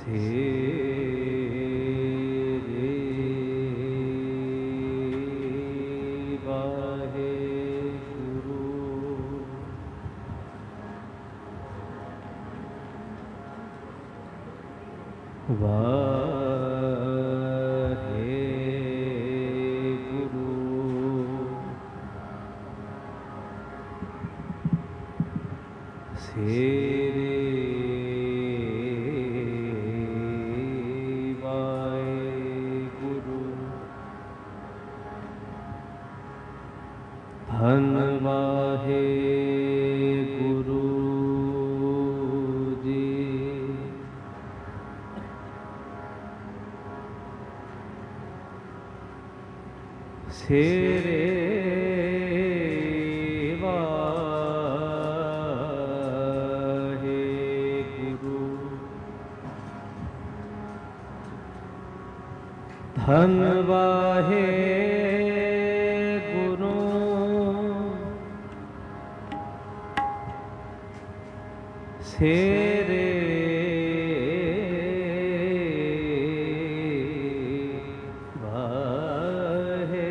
धन वाहे गुरु सेरे वाहे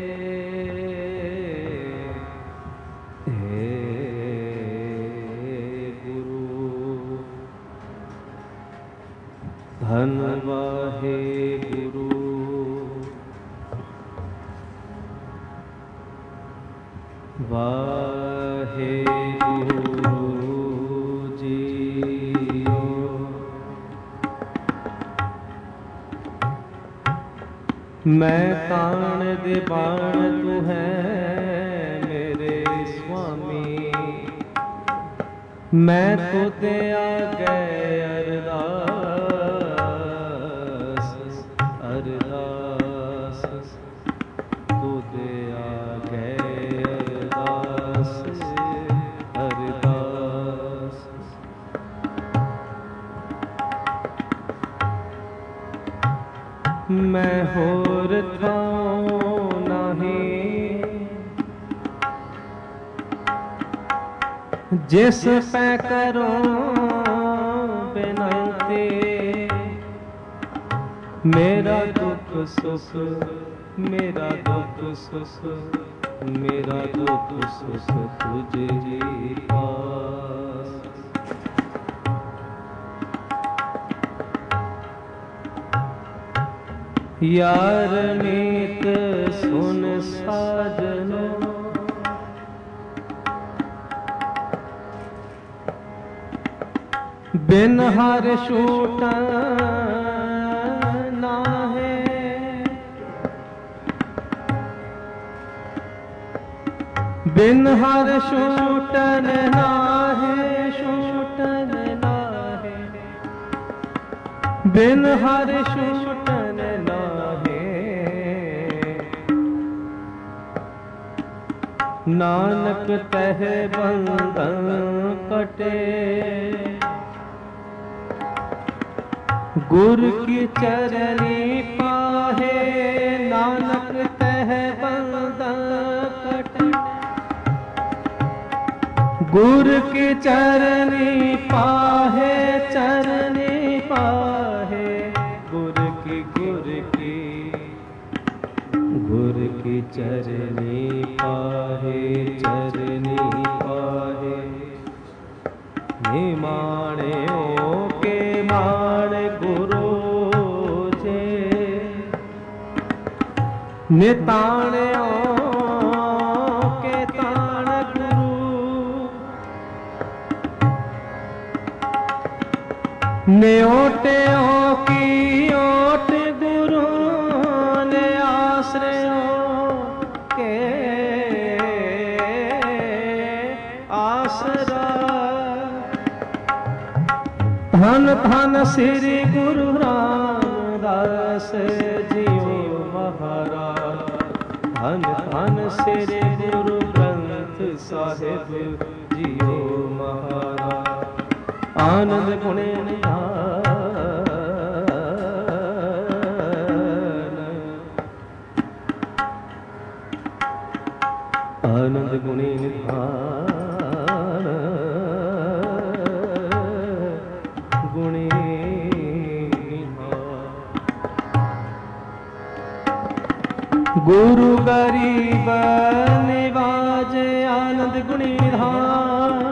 गुरु धन वाहे गुरु वाहे गुरु जीओ। मैं ताण दे बाण तू है मेरे स्वामी, मैं तो ते आगे अरदास अरदास तू ते आगे अरदास। मैं होर थाऊं नहीं जिस पे करूं बिनती, मेरा दुख सुख मेरा दुख सुख मेरा दुख सुख तुझे पास। यार नीत सुन साजनो, बिन हर छूट ना है, बिन हर छूटन ना है, छूटन ना है, बिन हर छूटन ना है। नानक तह बंधन कटे, गुर की चरनी पाहे। नानक तह बंधन कटे, गुर की चरनी पाहे, चरनी पाहे। गुर की चरनी पाहे, चरनी पाहे। निमाणे ओ के माण गुरु जे, निताणे ओ के ताण गुरु। न्योटे ओ की ओट गुरु ने आश्रयो के आसरा। धन धन श्री गुरु रामदास जियो महाराज। धन धन श्री गुरु ग्रंथ साहिब जियो महाराज। आनंद गुणे निधान, आनंद गुणे निधान, गुणे गुरु गरीब निवाजे आनंद गुणी निधान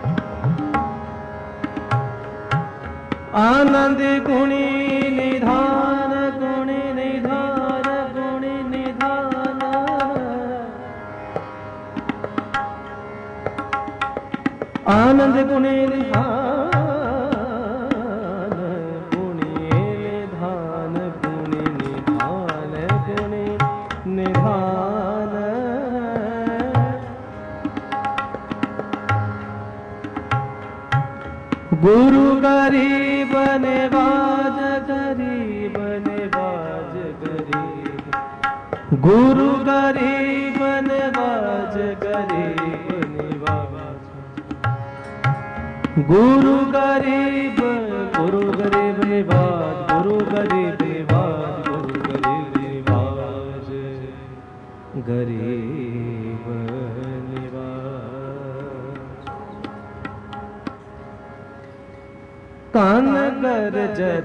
आनंद गुणी निधान गुणी निधान गुणी निधान आनंद गुणी निधान गुणी निधान गुणी निधान गुणी निधान गुरु गरीब निवाज गरीब निवाज गरीब गुरु गरीब निवाज गरीब निवाज गुरु गरीब निवाज गुरु गरीब निवाज गुरु गरीब निवाज गरीब निवाज कान गरजत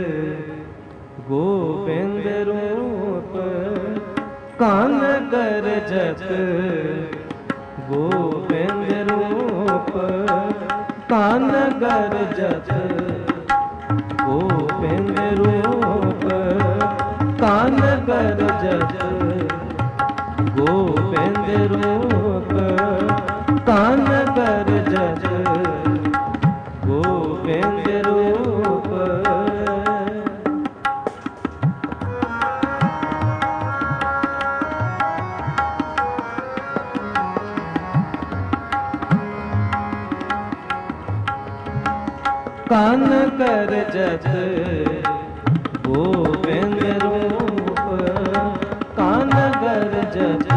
गोविंद रूप कान गरजत गोविंद रूप कान गरजत गोविंद रूप कान गरजत गोविंद रूप कान गरजत गोविंद रूप कान गरजत गोविंद रूप कान गरजत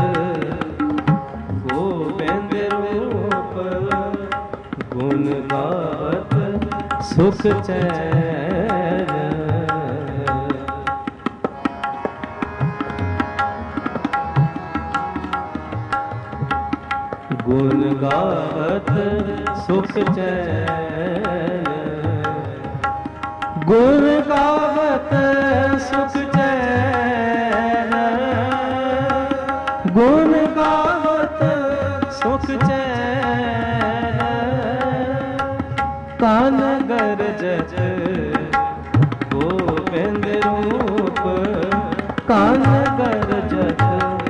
गोविंद रूप गुण गावत सुख चैन गुण गावत सुख चैन गुण गावत सुख चैन गुण गावत सुख चैन कान गरजत गोविंद रूप कान गरजत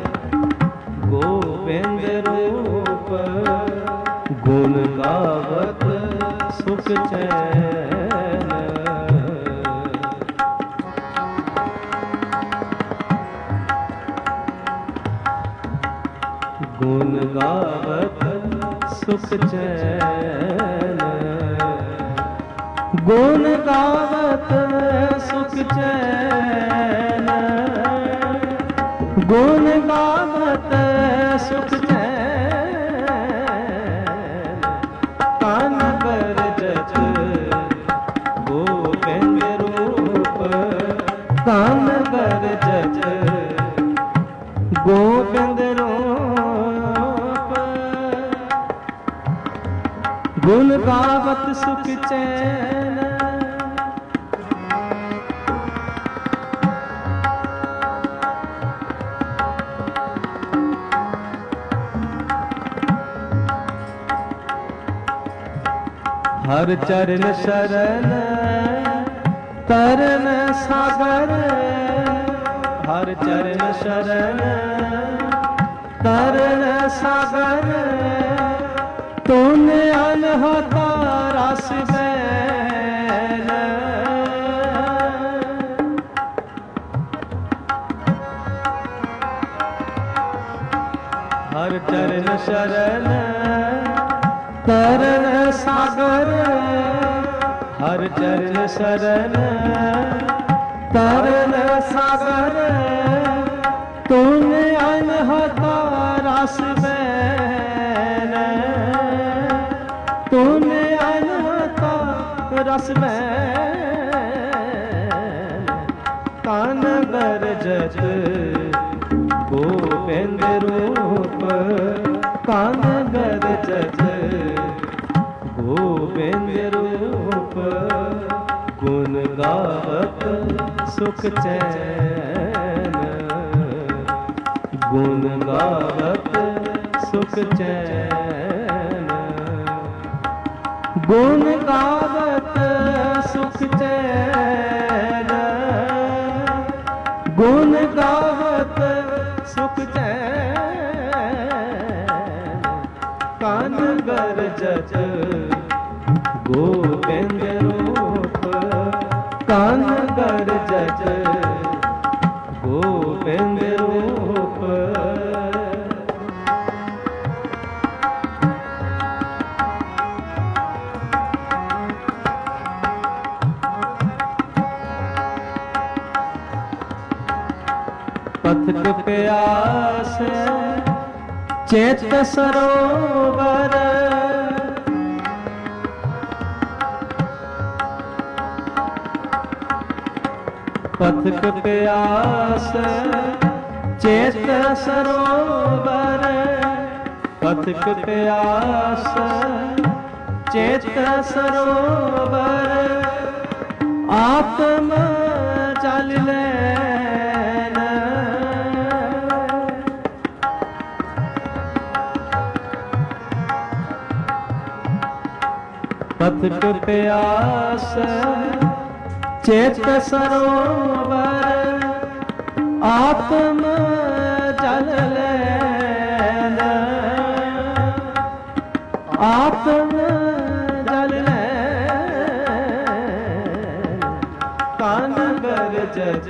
गोविंद रूप गुण गावत सुख चैन गुण गावत सुख चैन गुण गावत सुख चैन गुण गावत सुख चैन कान गरजत गोविंद रूप कान गरजत गोविंद रूप गुण गावत सुख चैन हर चरण शरण तरन सागर हर चरण शरण तरन सागर तूने अनहता रस बैन हर चरण शरण तरन सागर हर चरण शरण तरन सागर तूने अनहता रस बैन तूने अनहता रस बैन कान गरजत गोविंद रूप कान गरजत गोविंद रूप गुण गावत सुख चैन गुण गावत सुख चैन, गुण गावत सुख चैन, गुण गावत सुख चैन, कान गरजत गोविंद रूप, कान गरजत गोविंद रूप। पथिक प्यास चेत सरोवर, पथिक प्यास चेत सरोवर, पथिक प्यास चेत सरोवर, आत्म जल लैन, पथिक प्यास चेत सरोवर, आत्म जल लैन, आत्म जल लैन, कान गरजत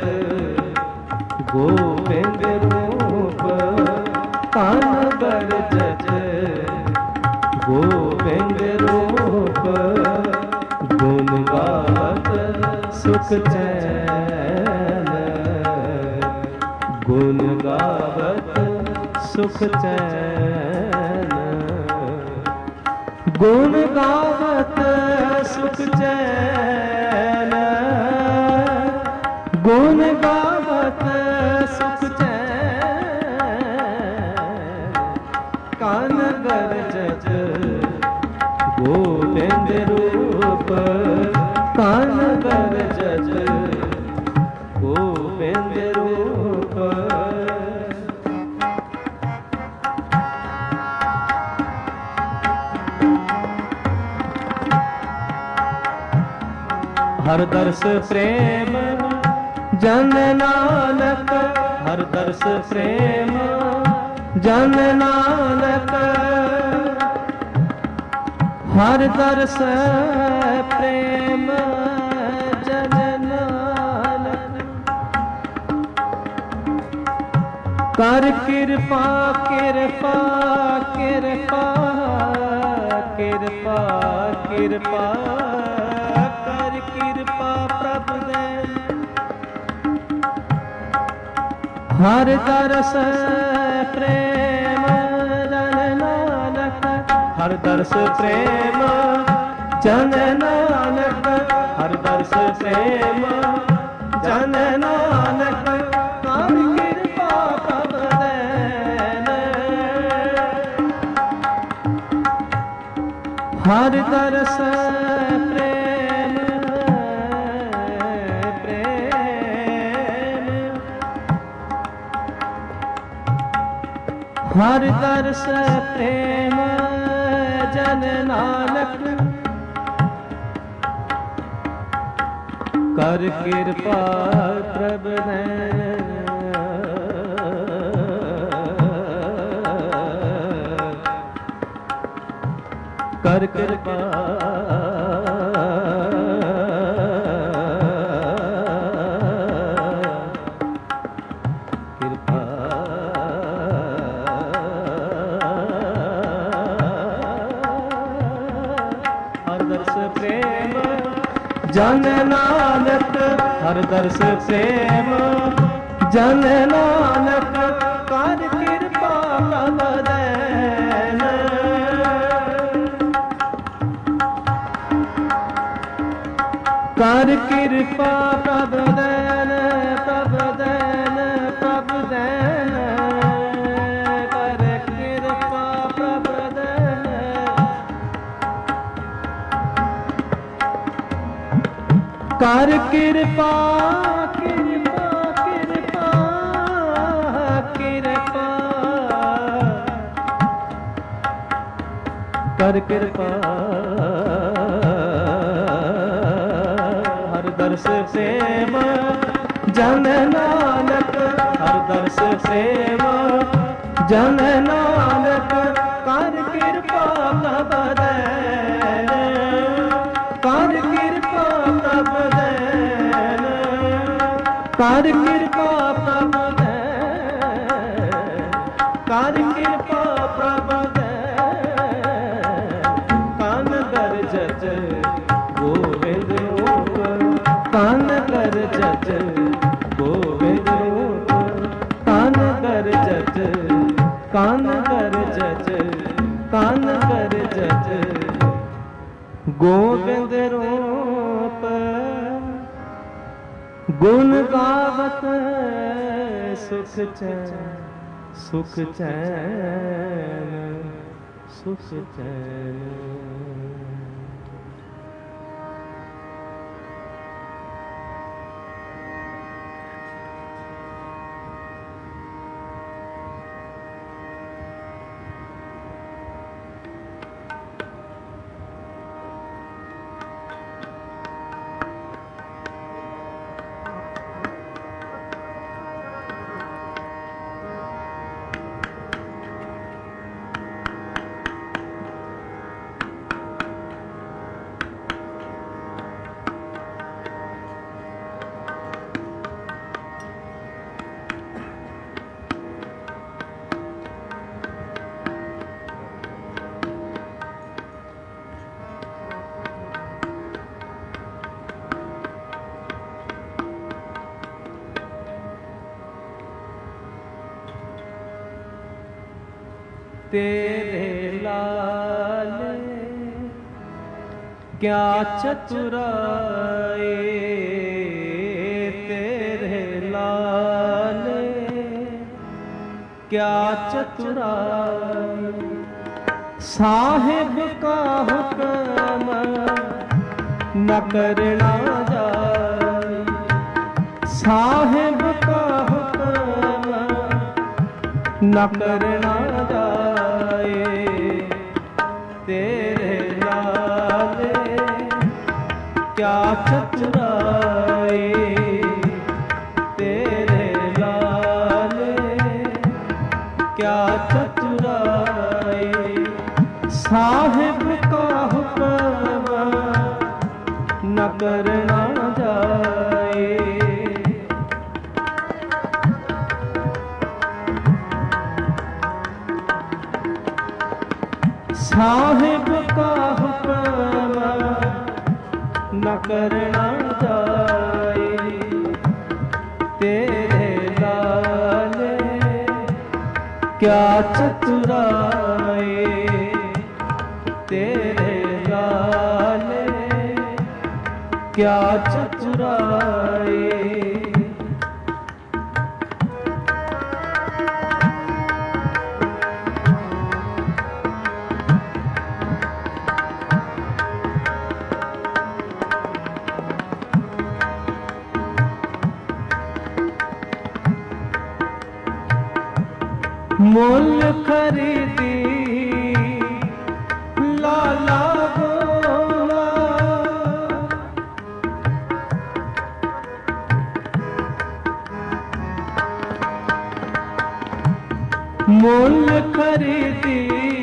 गोविंद रूप, कान गरजत गोविंद रूप, गुण गावत सुख चैन, गुण गावत सुख चैन, गुण गावत सुख चैन, गुण गावत सुख चैन, कान गरजत गोविंद रूप, कान गरजत गोविंद रूप। हर दर्श प्रेम जन नानक, हर दर्श प्रेम जन नानक, हर दर्श प्रेम जन नानक, कर कृपा कृपा कृपा कृपा कृपा, कर कृपा प्रभु दे, हर दर्श प्रेम जन नानक, हर दर्श प्रेम जन नानक, हर दर्श प्रेम जन नानक, कर कृपा प्रभु देन, हर दर्श प्रेम प्रेम, हर दर्श प्रेम जन नानक, कर कृपा प्रभु देन, कर कृपा कृपा, हर दर्श प्रेम जन नानक, हर दर्श प्रेम जन नानक, कर कृपा प्रभु देन, कर कृपा प्रभु देन, प्रभु देन, प्रभु देन, कर कृपा प्रभु देन, कर कृपा कृपा कृपा कृपा, कर कृपा हर दर्श सेव जन नानक हर दर्श सेव जन नानक कर कृपा प्रभ दैन कर कृपा प्रभ दैन कर कृपा प्रभ दैन कर कृपा प्रभ दैन कान कर जज गोविंद रूप कान कर जज गोविंद रूप कान कर जज कान कर जज कान कर जज गोविंद रूप गुण गावत सुख चैन सुख चैन सुख चैन। तेरे लाल क्या चतुराई तेरे लाल क्या चतुराई साहिब का हुक्म न करना जाए साहिब का हुक्म न करना जाए तेरे लाल क्या चतुराई तेरे लाल क्या चतुराई साहिब का हुक्म न करना जाए साहिब का हुक्म न करना जाए तेरे लाल क्या चतुराई तेरे लाल क्या चतुराई मोल खरीदी लाला गोला मोल खरीदी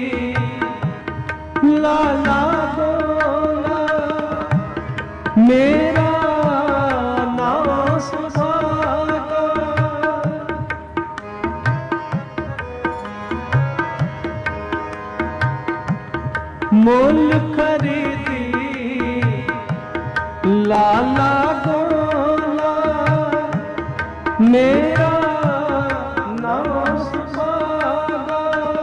लाला गोला मेरा मोल खरीदी लाला गोला मेरा नाम सुभागा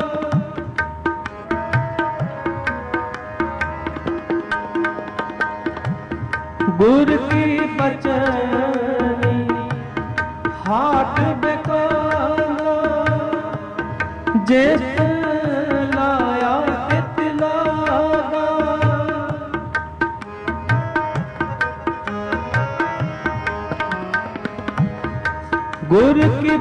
गुर की बचनी हाट बेकाना जिस लाया गुर की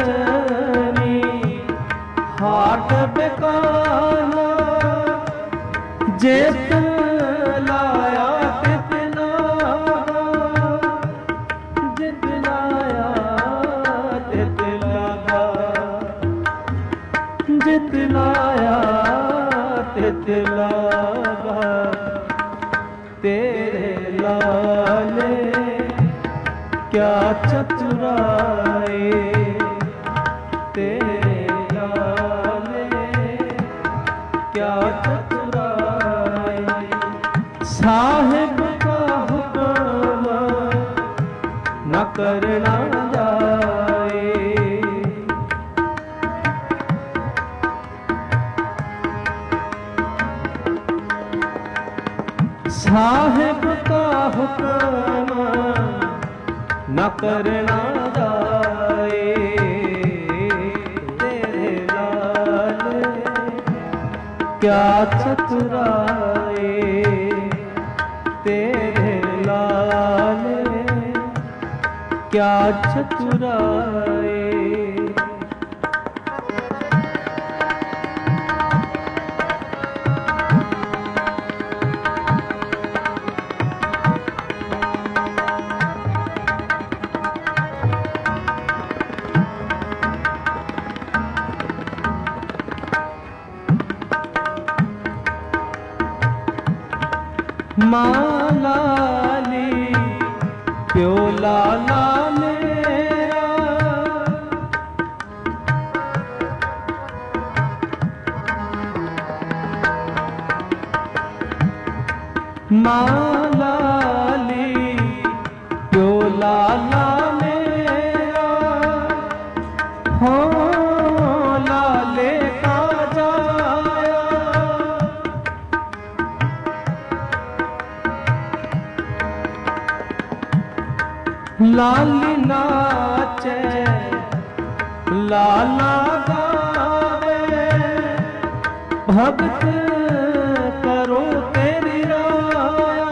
बचनी हाट बेकाना जित लाया तित लागा, जित लाया तित लागा, जित लाया तित लागा। तेरे लाले क्या चतुराई, तेरे लाले क्या चतुराई। साहिब का हुक्म न करना जाए, साहिब का हुक्म न करना जाए। तेरे लाल क्या चतुराई, तेरे लाल क्या चतुराई। माँ लाली प्यो लाला मेरा, माँ लाली प्यो लाला मेरा। हो लाले का जाया, लाली नाचे लाला गावे, भक्त करो तेरी राया।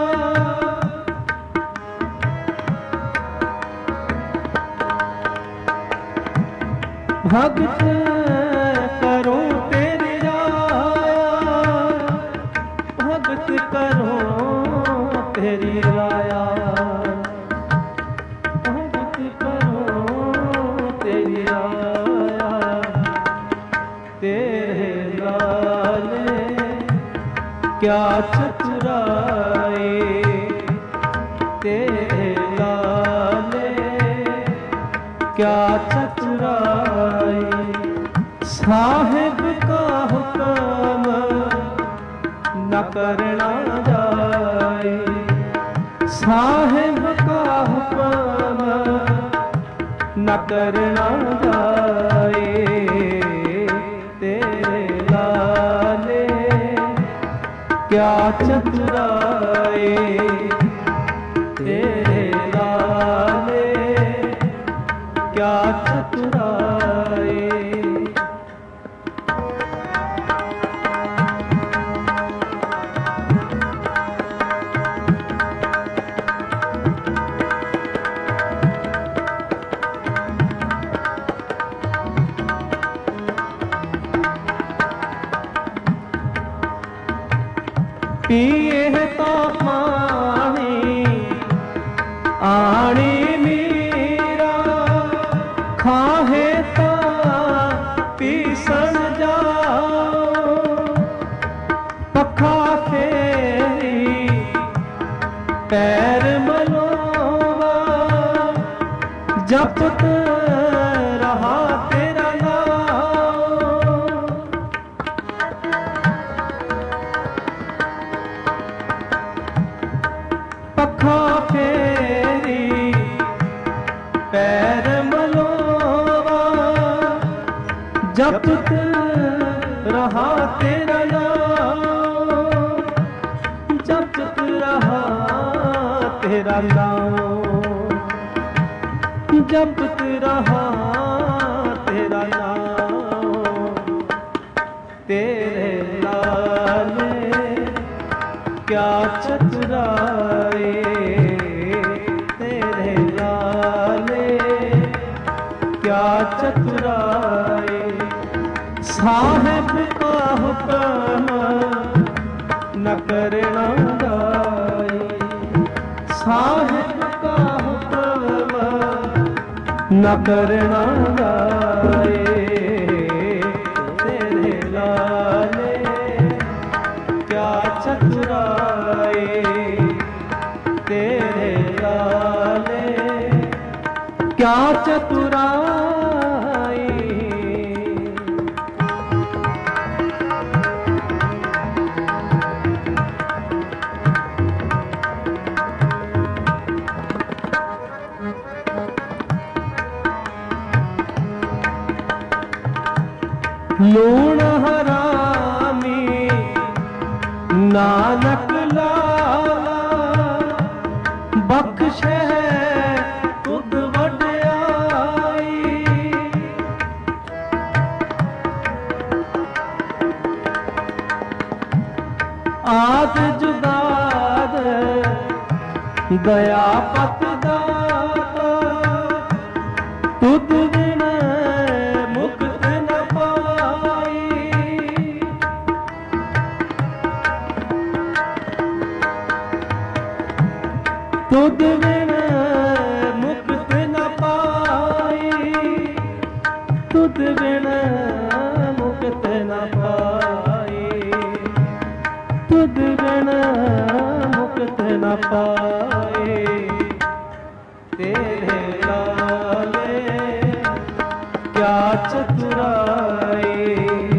भक्त करो तेरी राया, भक्त करो तेरी राया। तेरे लाले क्या चतुराई, तेरे लाले क्या चतुराई। साहिब का हुक्म न करना जाए, साहिब का हुक्म न करना जाए। तेरे लाले क्या चतुराई, तेरे लाले क्या चतुराई। पिए तो पानी आणी मीरा, खाहे तो पीसन जाओ। पखा फेरी पैर मलोवा, जपत रहा तेरा नाम। पखा फेरी पैर मलोवा, जपत रहा तेरा नाम। जपत रहा तेरा नाम, जपत रहा तेरा नाम। तेरे लाले क्या चतुराई, तेरे लाले क्या चतुराई। साहिब का हुक्म न करना जाए। साहिब का हुक्म न करना जाए। तेरे लाले क्या चतुराए, तेरे लाले क्या चतुराई। लूण हरामी नानक लाला, बख्शे तुद वड्याई। आद जुदाद दया पत दाता, तुद बिन मुक्त न पाई। तुद बिन मुक्त न पाई, तुद बिन मुक्त न पाई, तुद बिन मुक्त न पाए। तेरे लाले क्या चतुराई,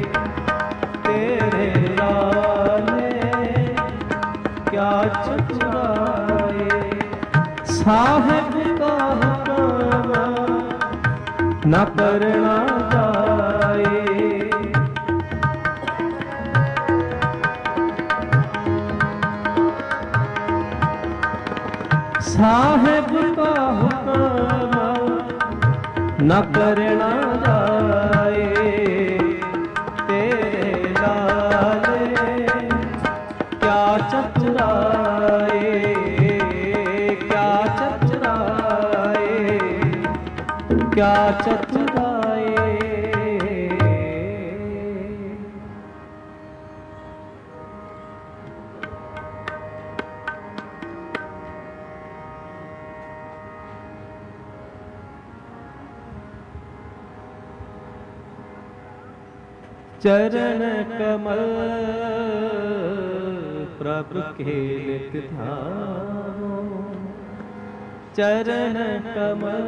तेरे लाले क्या चतुराई। साहिब का हुक्म न करना जाए। साहिब का हुक्म न करना जाए। तेरे लाले क्या चतुराए, क्या चतुराए, क्या चतुराए। चरण कमल प्रभु के नित ध्यानो, चरण कमल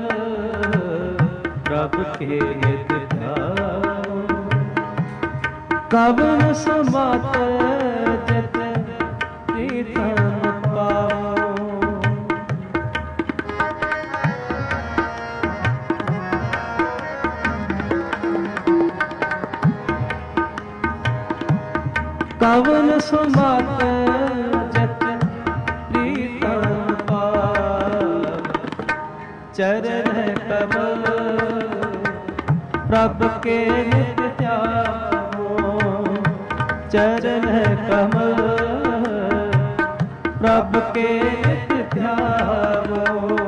प्रभु के नित ध्यानो। कवन समात जत प्रीतम पाओ, कवन समात जत प्रीतम पाओ। चरण कमल प्रभु के नित ध्यानो, चरण कमल प्रभु के नित ध्यानो।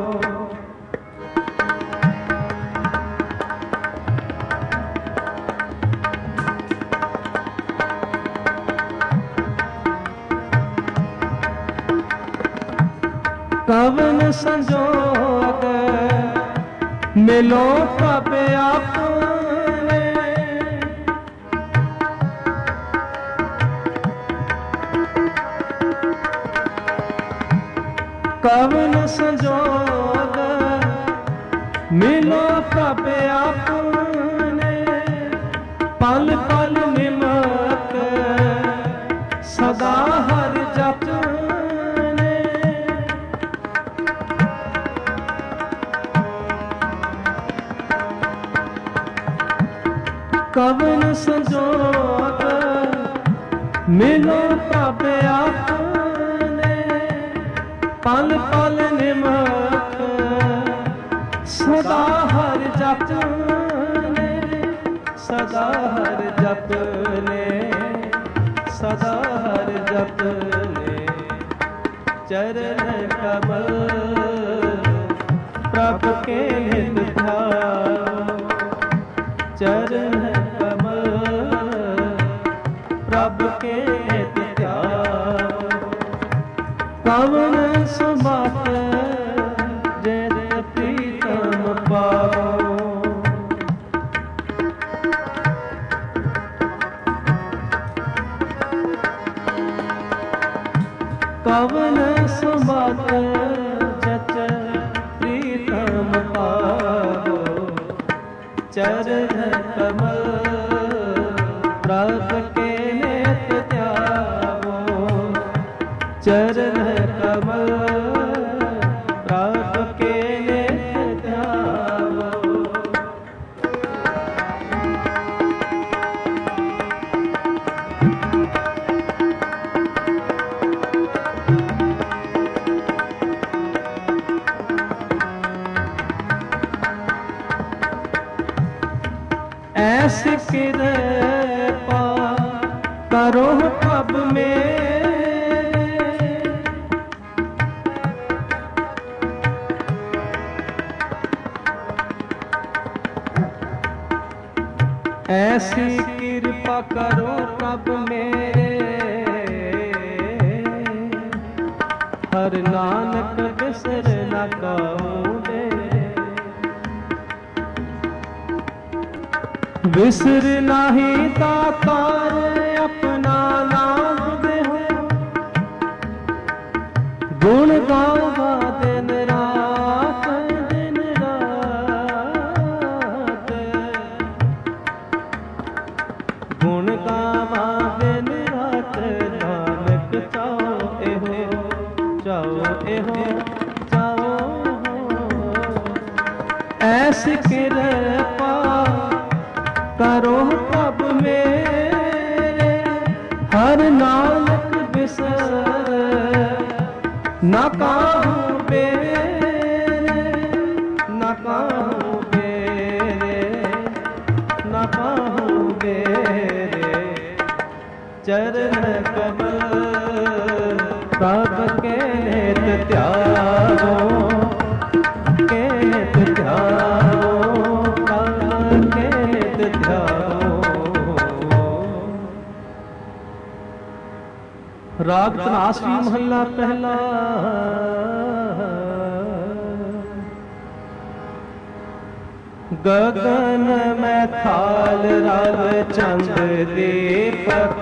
कवन संजोग मिलो तब आपने, कवन संजोग मिलो तब आपने। पल पल निमक सदा हर जपने, कवन संजोग मिलो तब आपने। पल पल निमक सदा हर जपने, सदा हर जपने, सदा हर जपने। चरण कमल प्रभु के नित ध्यानो, चरण कमल प्रभु के नित ध्यानो। ਕਵਨ ਸੁਭਾਤ ਜੈਤ ਪ੍ਰੀਤਮ ਪਾਵੋ। ਕਵਨ ਸੁਭਾਤ ਜਤ ਪ੍ਰੀਤਮ ਪਾਵੋ। ਚਰਨ ਕਮਲ ਪ੍ਰਭ ਕੇ ਨੇਤ ਧਿਆਵੋ। ਚਰਨ ਕਮਲ ਪ੍ਰਭ ਕੇ ਨੇਤ ਧਿਆਵੋ। ऐसी कृपा करो प्रभ मेरे। ऐसी कृपा करो प्रभ मेरे। हर नानक बिसर न कहूँ बिसर नाही ताकार अपना नाम देहो। गुण गावा दिन रात दिन रात। गुण गावा दिन रात नानक चाओ एहो चाओ ऐसी कृपा करो प्रभ मेरे। हर नानक बिसर न काहू बेरे। न काहू बेरे न काहू बेरे। चरण कमल प्रभ के नेत त्यागो। के नेत त्यागो राग धनासरी महला पहला। गगन में थाल रव चंद दीपक।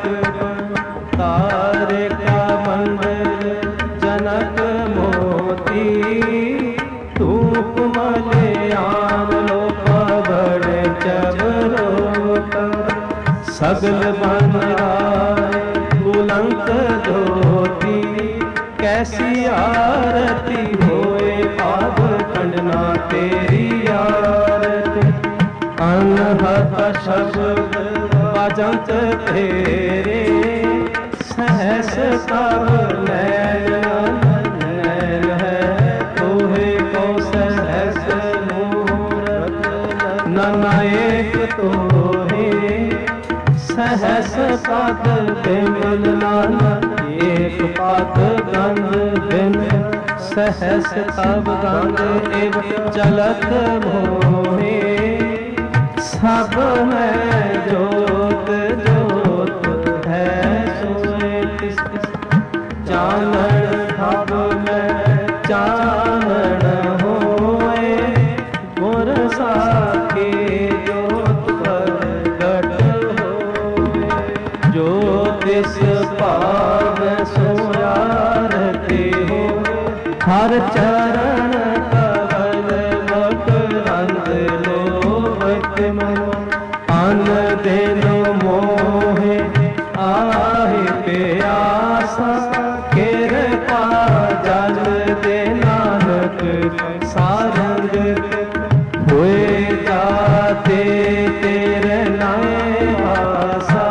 तारे का मंडल जनक मोती। धूप मलयान लो पवड़ चबरोत। सगल बन राय बुलंद धोती। कैसी आरती होए पाद खंडना तेरी आरती। अनहत शब्द बजंत फेरे। सहस तब नैन नैन है तोहे को सहस मूरत। ननाएक तोहे सहस पद बिमल नानक। एक पद गंध बिन सहस तब गंध एव चलत मोहे। सब में जोत जोत है सोए तिस तिस। चानन सब में चानन होए। गुर साखी जोत प्रगट होए। जो तिस पाव सोयारती हो। हर चरण कवल मकरंद लोभत मनो। अन दिन मोहे आहे प्यासा। कृपा जल दे नानक सारंग। हुए जाते तेरे नाए आसा।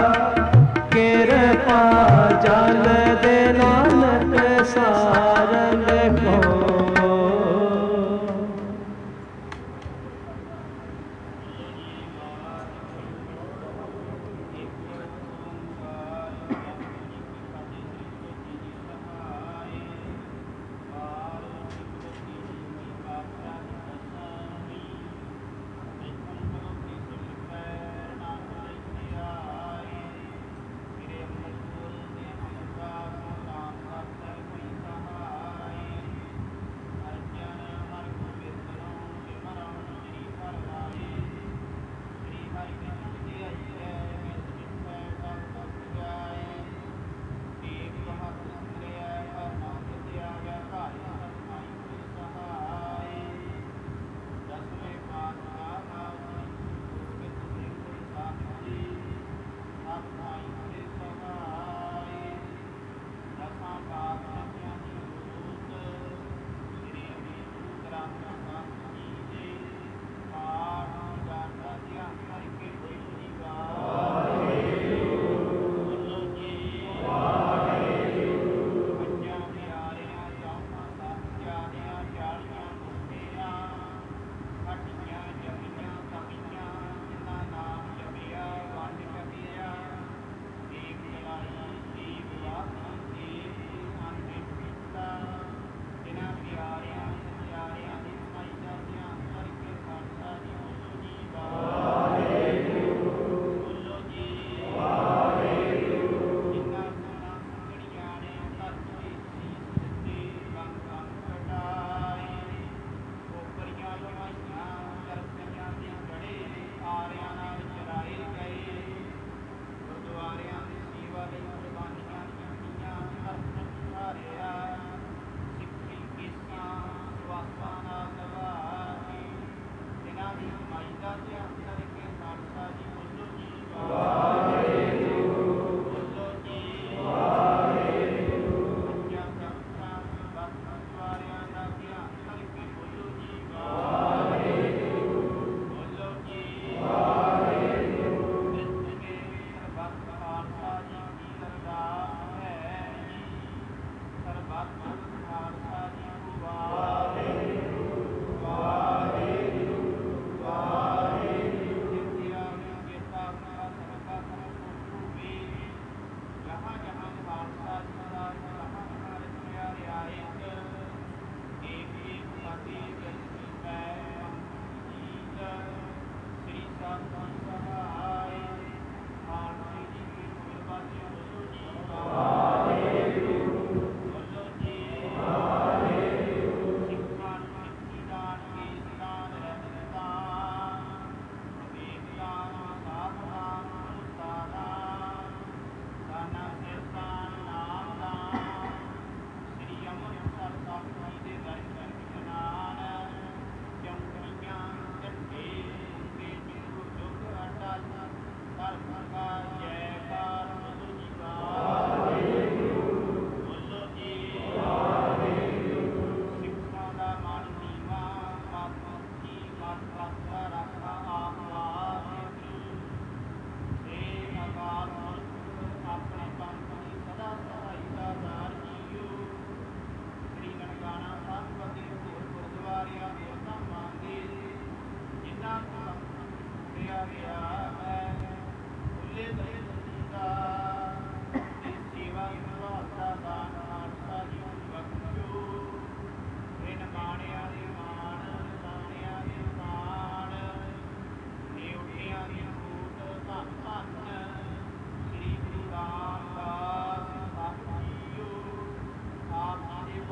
कृपा जल दे नानक सारंग को।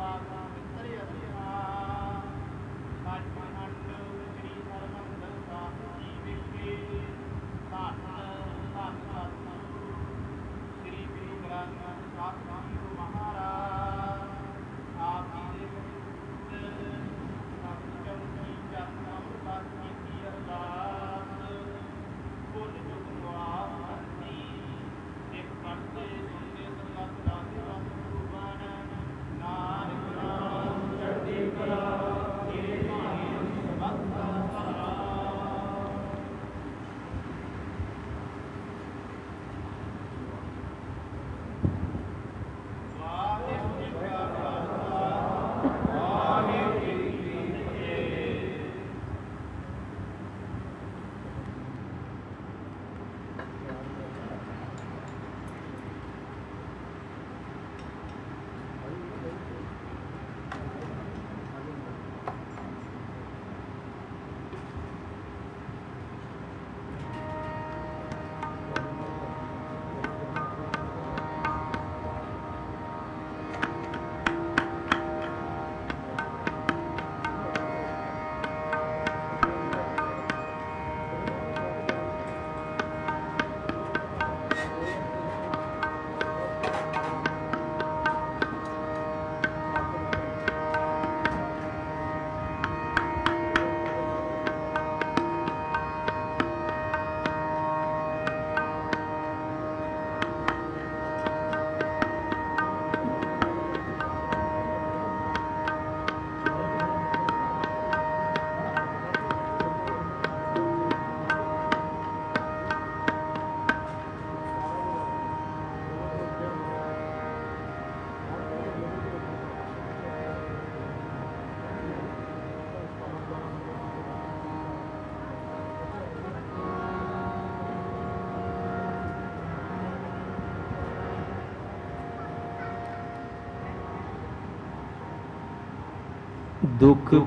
दुख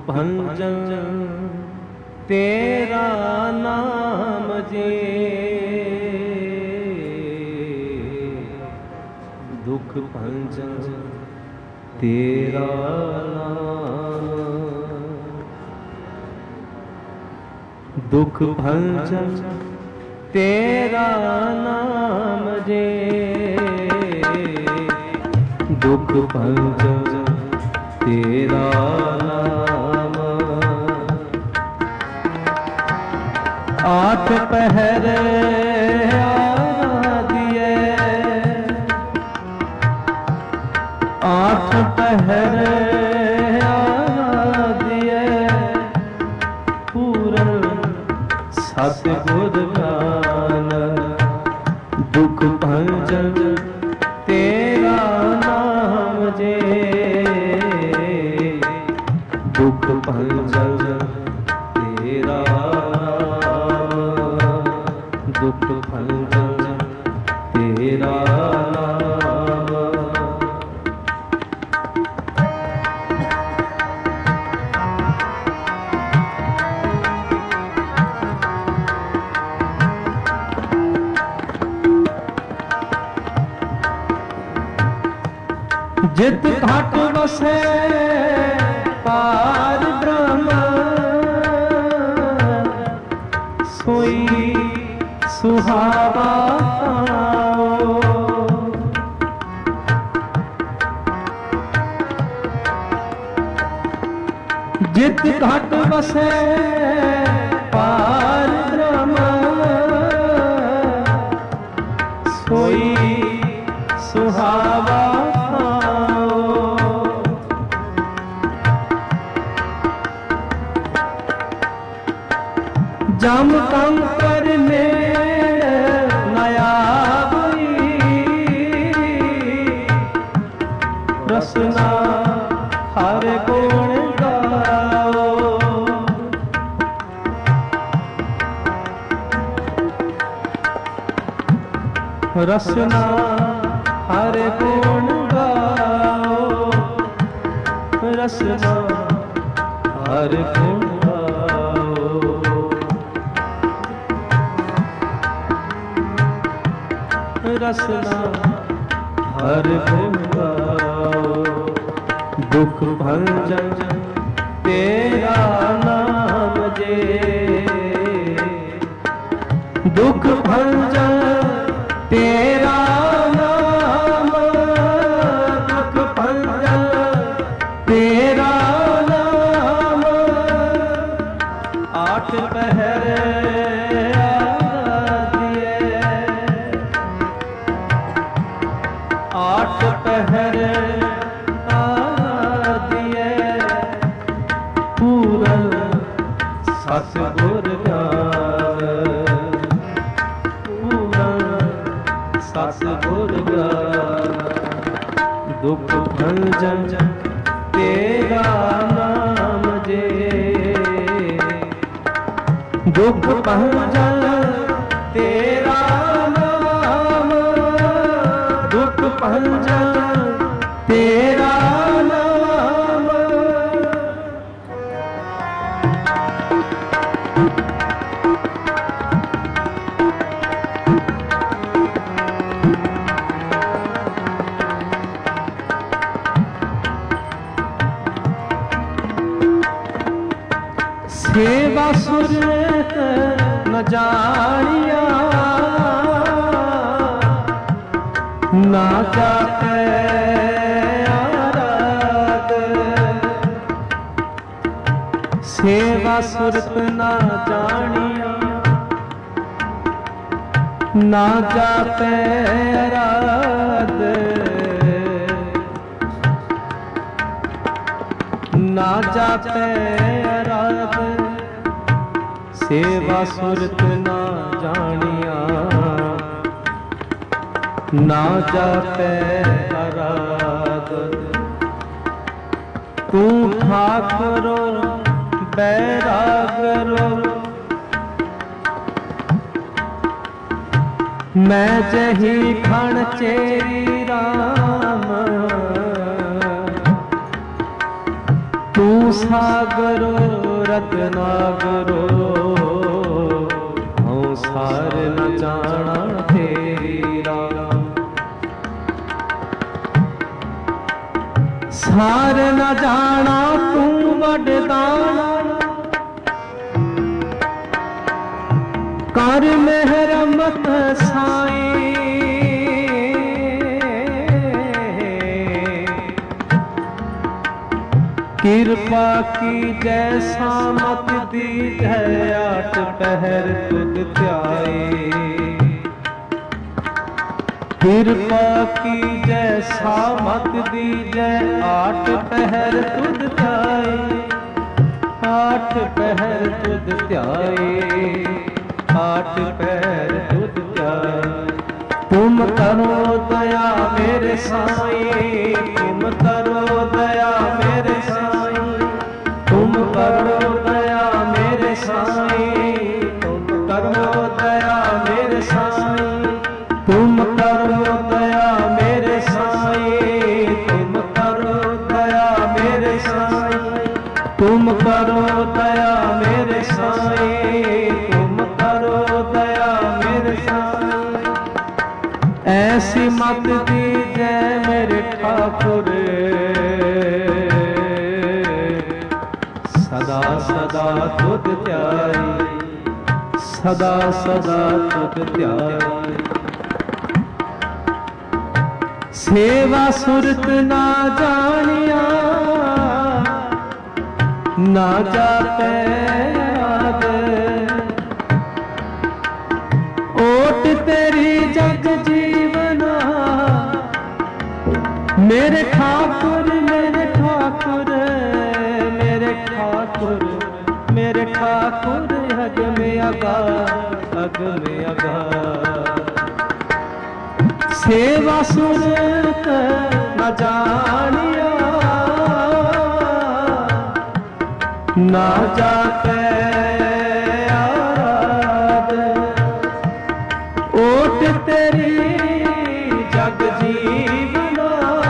भंजन तेरा नाम जे, दुख भंजन तेरा नाम, दुख भंजन तेरा नाम जे, दुख भंजन तेरा नाम। आठ पहर आदिए, आठ पहर आदिए, पूरन सतगुर ज्ञान, दुख भंजन तेरा नाम जे, दुख भंजन तेरा नाम, दुख भंजन तेरा नाम। जित घट बसे पार ब्रह्म, सोई सुहावा पाओ। जित घट बसे पार ब्रह्म, सोई सुहावा जम कंकर में नया बई, रसना हर गुण गाओ। रसना हर गुण गाओ, रसना हर गुण रसना हर गुण गाओ। दुख भंजन तेरा नाम जे, दुख भंजन तेरा नाम, दुख भंजन तेरा नाम, आठ पहर दिए, आठ पहर सतगुर ज्ञान, पूर्ण सतगुर ज्ञान, दुख भंजन तेरा नाम जे, दुख भंजन तेरा नाम, दुख भंजन तेरा सेवा सुरत न जानिया, ना जाते आराध, सेवा सुरत न जानिया, ना जाते आराध, ना जाते आराध, सेवा सुरत ना जानिया, ना जाते आराध, तू ठाकुरो बैरागरो, मैं जही खण चेरी राम, तू सागरो रत्नागरो, हूँ सार न जाना तेरा, सार न जाना तू वडदाना, कर मेहर मत साई, कृपा की जैसा मत दी है, आठ पहर तुद त्याए, कृपा की जैसा मत दी जय, आठ पहर तुद त्याए, आठ पहर तुद त्याए, आठ पहर तुद त्याए, तुम करो दया मेरे साईं, तुम करो दया मेरे साईं, तुम करो दया मेरे साईं, तुम करो दया मेरे साईं, तुम करो दया मेरे साईं, तुम करो दया मेरे साईं, तुम करो दया मेरे साईं, तुम करो दया मेरे साईं, ऐसी मत दीजिए मेरे ठाकुर, सदा सदा तुद त्याई, सदा सदा तुद त्याई, सेवा सुरत ना जानिया, ना जाते याद, ओट तेरी जग जीवना, मेरे ठाकुर मेरे ठाकुर मेरे ठाकुर मेरे ठाकुर, हग में अगा हग में अगा, सेवा सुरत न जानिया, ना जाते आराध, ओट तेरी जग जीवना,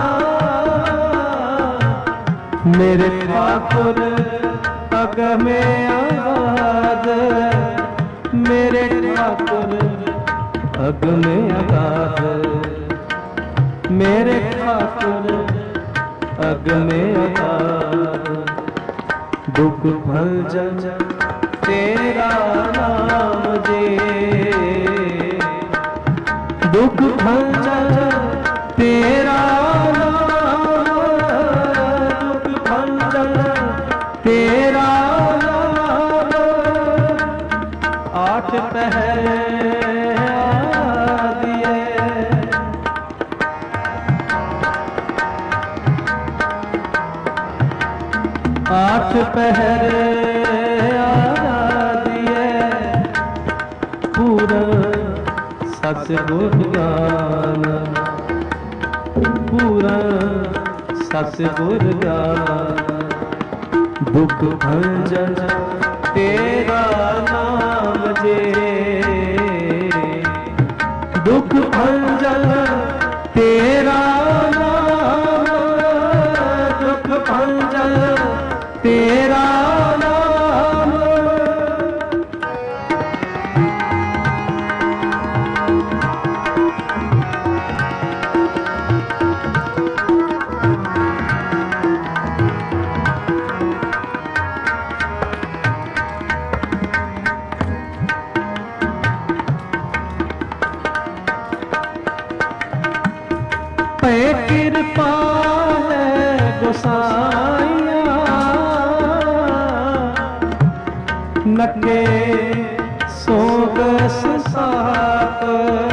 मेरे ठाकुर अग में आगाध, मेरे ठाकुर अग में आगाध, मेरे ठाकुर अग में अगाध। दुख भंजन तेरा नाम जे, दुख भंजन तेरा नाम, दुख भंजन तेरा नाम। आठ पहर दिए, आठ पहर दिए, पूरा सतगुर ज्ञान, पूरा सतगुर ज्ञान। दुख भंजन तेरा नाम जे, दुख भंजन तेरा नाम, दुख भंजन तेरा नाम। पे कृपा है गोसाइया, नके सोगस साप।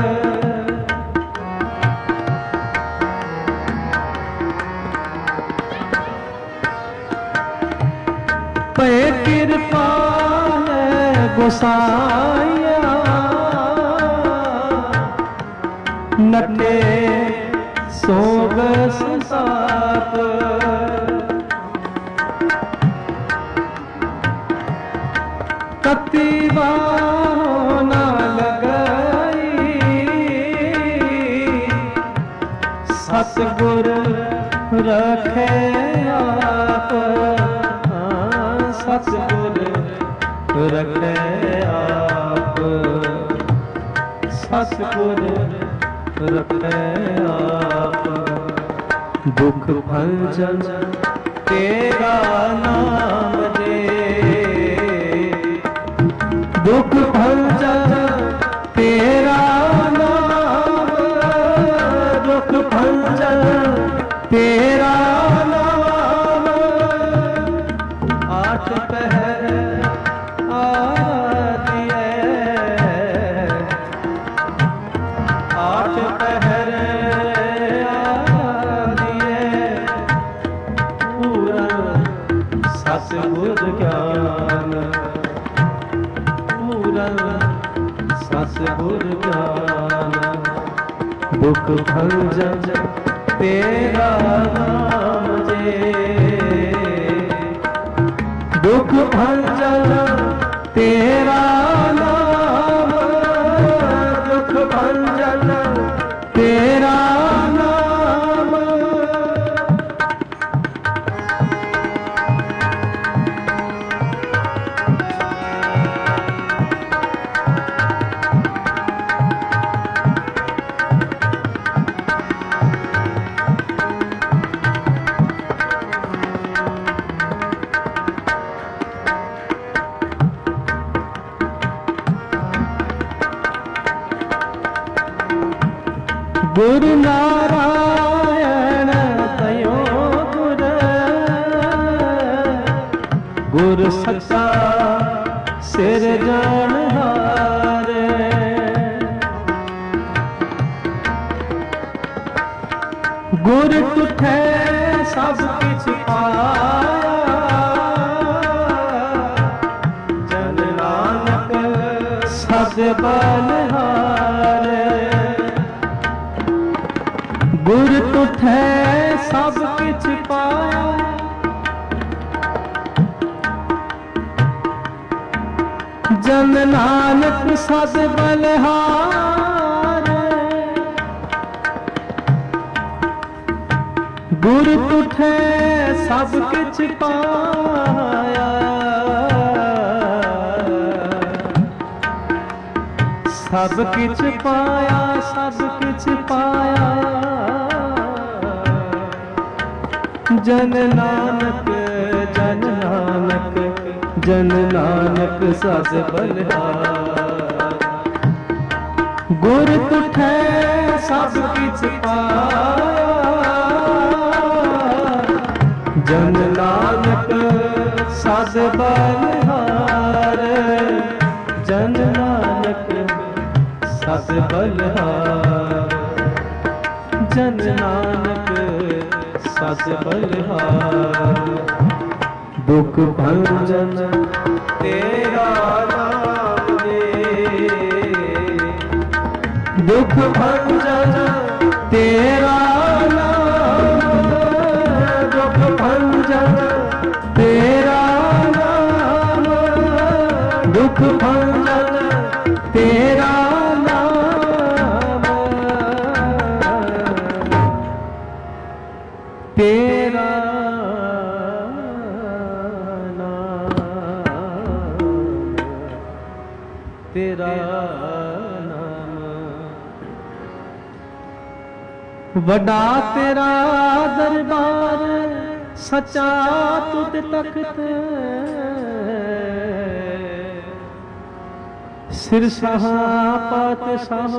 पे कृपा है गोसाइया, नके सोगस साप। कतिवा ना लगाई, सतगुर रखे आप, सतगुर रखे आप, सतगुर रखे आप। दुख भंजन तेरा नाम जे, दुख भंजन तेरा नाम, दुख भंजन तेरा नाम। आठ पहर दिए, आठ पहर दिए, पूरा सतगुर ज्ञान, पूरा सतगुर ज्ञान। दुख भंजन तेरा नाम जे, दुख भंजन तेरा नाम, दुख भंजन तेरा नाम। गुरु नारायण तयो गुर, गुर सच्चा सिरजनहारे। गुर तुठे सब किछ पाया, जन नानक सद बलिहारे। गुर तुठे सब किछ पाया, जन नानक सद बलिहारे। गुर तुठे सब किछ पाया, सब किछ पाया, सब किछ पाया। जन नानक जन नानक जन नानक सस बलिहार। गुर तुठै सब किछ पाया, जन नानक सस बलिहार। जन नानक सस बलिहार, जन नानक सस बलिहार। दुख भंजन तेरा नाम दे, दुख भंजन तेरा नाम, दुख भंजन तेरा नाम, दुख भंजन तेरा नाम, तेरा तेरा नाम। वडा तेरा दरबार सच्चा तुद तख्त, सिरसाह पातशाह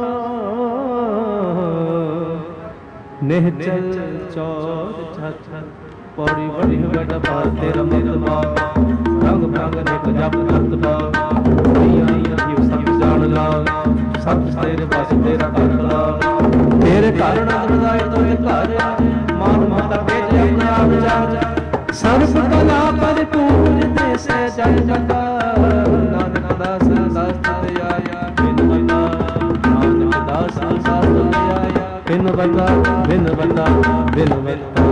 निहचल चौर छत। पौड़ी बड़ी बड़ा पार तेरा मतबा, रंग भंग निक जप करतबा। सब जान ला सब तेरे बस तेरा कर ला। तेरे कारण अनंदाय तुझ घर, मान माता भेज अपने आप जा। सर्व कला परिपूर्ण देश जन जगा, नानक दास दास तुझ आया। बिन बता नानक दास दास तुझ आया। बिन बता बिन बता बिन बता।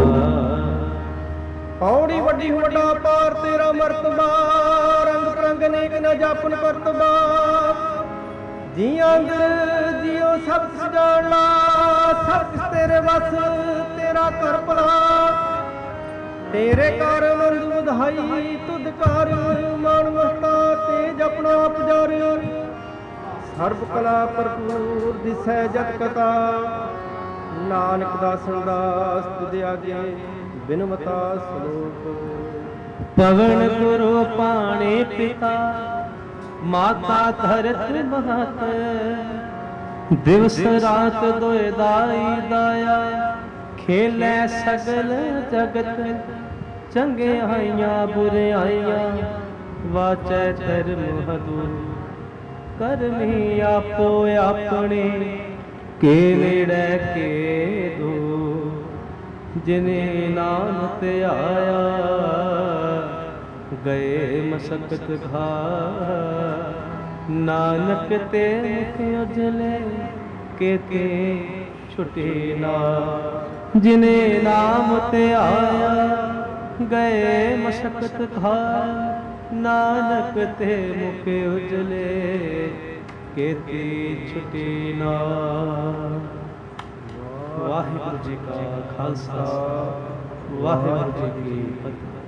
पौड़ी वड्डी वड्डा पार तेरा मर्तबा, रंग परंग नेक न जापन करतबा। जियां जियो सब जाना, सब तेरे बस तेरा कर भला। तेरे कारण नंद बधाई तुद कार, मान मस्ता तेज अपना पुजार। सर्व कला भरपूर दिसै जत कथा, नानक दासन दास तुद आगे बिनमता सलोक। पवन गुरु पाणी पिता, माता धरत महत। दिवस रात दोए दाई दाया, खेलै सगल जगत। चंगे आइया बुरे आइया, वाचै धर्म हदूर। करमी आपो अपने, के नेड़े के दूर। जिने नाम ते आया, गए मसकत घार। नानक ते मुख उजले, केते छुटे ना। जिने नाम ते आया, गए मसकत घार। नानक ते मुख उजले, केते छुटे ना। वाहिगुरु जी का खालसा, वाहिगुरु जी की फतेह।